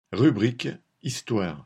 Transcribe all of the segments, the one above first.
Rubrique Histoire.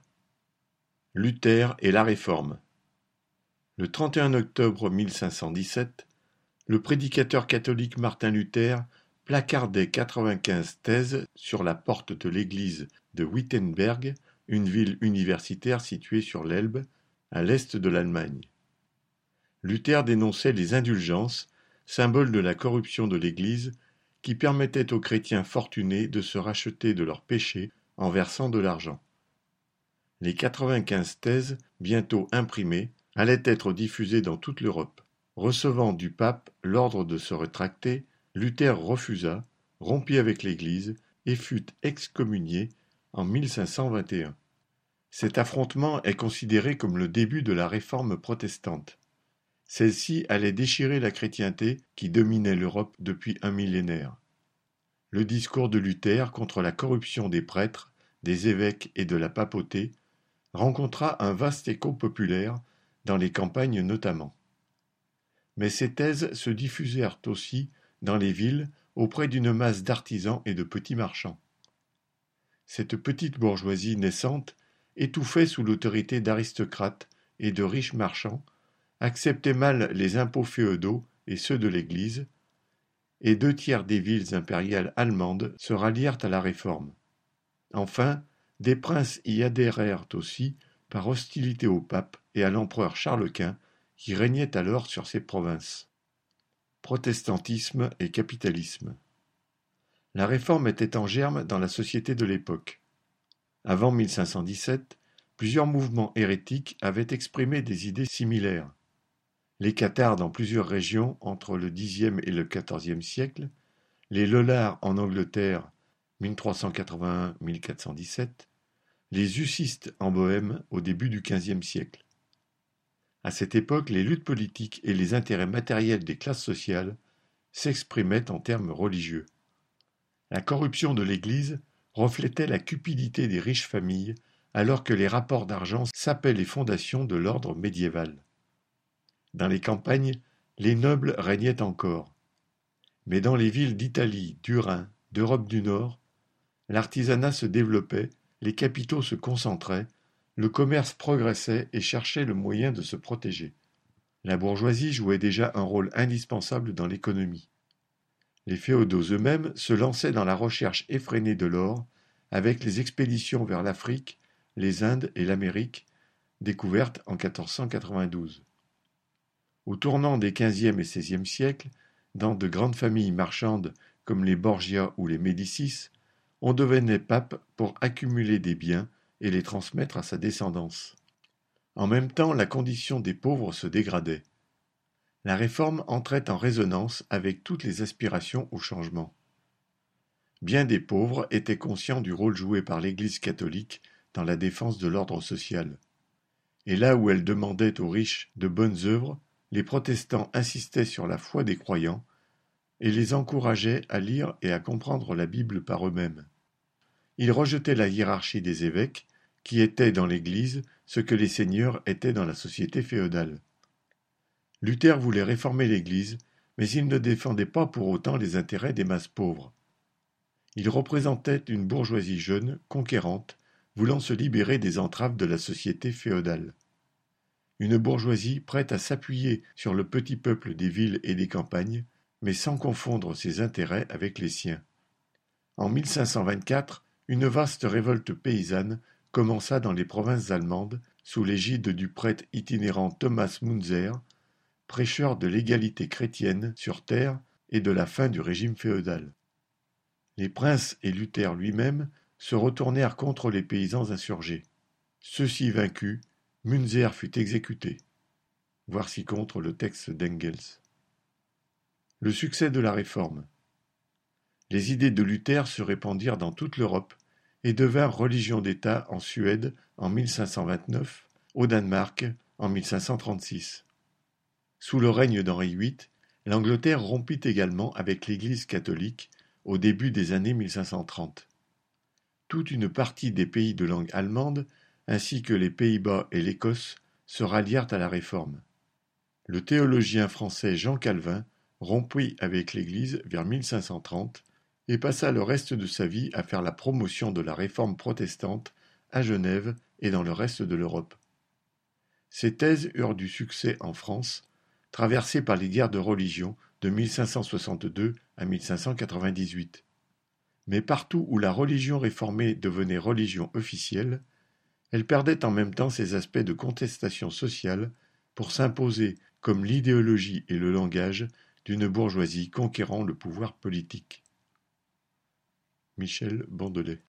Luther et la Réforme. Le 31 octobre 1517, le prédicateur catholique Martin Luther placardait 95 thèses sur la porte de l'église de Wittenberg, une ville universitaire située sur l'Elbe, à l'est de l'Allemagne. Luther dénonçait les indulgences, symbole de la corruption de l'Église, qui permettaient aux chrétiens fortunés de se racheter de leurs péchés en versant de l'argent. Les 95 thèses, bientôt imprimées, allaient être diffusées dans toute l'Europe. Recevant du pape l'ordre de se rétracter, Luther refusa, rompit avec l'Église et fut excommunié en 1521. Cet affrontement est considéré comme le début de la réforme protestante. Celle-ci allait déchirer la chrétienté qui dominait l'Europe depuis un millénaire. Le discours de Luther contre la corruption des prêtres, des évêques et de la papauté rencontra un vaste écho populaire, dans les campagnes notamment. Mais ces thèses se diffusèrent aussi dans les villes auprès d'une masse d'artisans et de petits marchands. Cette petite bourgeoisie naissante, étouffée sous l'autorité d'aristocrates et de riches marchands, acceptait mal les impôts féodaux et ceux de l'Église, et 2/3 des villes impériales allemandes se rallièrent à la Réforme. Enfin, des princes y adhérèrent aussi par hostilité au pape et à l'empereur Charles Quint, qui régnait alors sur ces provinces. Protestantisme et capitalisme. La Réforme était en germe dans la société de l'époque. Avant 1517, plusieurs mouvements hérétiques avaient exprimé des idées similaires. Les cathares dans plusieurs régions entre le Xe et le XIVe siècle, les Lollards en Angleterre 1381-1417, les hussistes en Bohême au début du XVe siècle. À cette époque, les luttes politiques et les intérêts matériels des classes sociales s'exprimaient en termes religieux. La corruption de l'Église reflétait la cupidité des riches familles, alors que les rapports d'argent sapaient les fondations de l'ordre médiéval. Dans les campagnes, les nobles régnaient encore. Mais dans les villes d'Italie, du Rhin, d'Europe du Nord, l'artisanat se développait, les capitaux se concentraient, le commerce progressait et cherchait le moyen de se protéger. La bourgeoisie jouait déjà un rôle indispensable dans l'économie. Les féodaux eux-mêmes se lançaient dans la recherche effrénée de l'or, avec les expéditions vers l'Afrique, les Indes et l'Amérique, découvertes en 1492. Au tournant des XVe et XVIe siècles, dans de grandes familles marchandes comme les Borgia ou les Médicis, on devenait pape pour accumuler des biens et les transmettre à sa descendance. En même temps, la condition des pauvres se dégradait. La réforme entrait en résonance avec toutes les aspirations au changement. Bien des pauvres étaient conscients du rôle joué par l'Église catholique dans la défense de l'ordre social. Et là où elle demandait aux riches de bonnes œuvres, les protestants insistaient sur la foi des croyants et les encourageaient à lire et à comprendre la Bible par eux-mêmes. Ils rejetaient la hiérarchie des évêques, qui étaient dans l'Église ce que les seigneurs étaient dans la société féodale. Luther voulait réformer l'Église, mais il ne défendait pas pour autant les intérêts des masses pauvres. Il représentait une bourgeoisie jeune, conquérante, voulant se libérer des entraves de la société féodale. Une bourgeoisie prête à s'appuyer sur le petit peuple des villes et des campagnes, mais sans confondre ses intérêts avec les siens. En 1524, une vaste révolte paysanne commença dans les provinces allemandes sous l'égide du prêtre itinérant Thomas Müntzer, prêcheur de l'égalité chrétienne sur terre et de la fin du régime féodal. Les princes et Luther lui-même se retournèrent contre les paysans insurgés. Ceux-ci vaincus, Müntzer fut exécuté. Voir ci-contre le texte d'Engels. Le succès de la Réforme. Les idées de Luther se répandirent dans toute l'Europe et devinrent religion d'État en Suède en 1529, au Danemark en 1536. Sous le règne d'Henri VIII, l'Angleterre rompit également avec l'Église catholique au début des années 1530. Toute une partie des pays de langue allemande, ainsi que les Pays-Bas et l'Écosse, se rallièrent à la Réforme. Le théologien français Jean Calvin rompit avec l'Église vers 1530, et passa le reste de sa vie à faire la promotion de la réforme protestante à Genève et dans le reste de l'Europe. Ses thèses eurent du succès en France, traversée par les guerres de religion de 1562 à 1598. Mais partout où la religion réformée devenait religion officielle, elle perdait en même temps ses aspects de contestation sociale pour s'imposer comme l'idéologie et le langage d'une bourgeoisie conquérant le pouvoir politique. Michel Bandelet.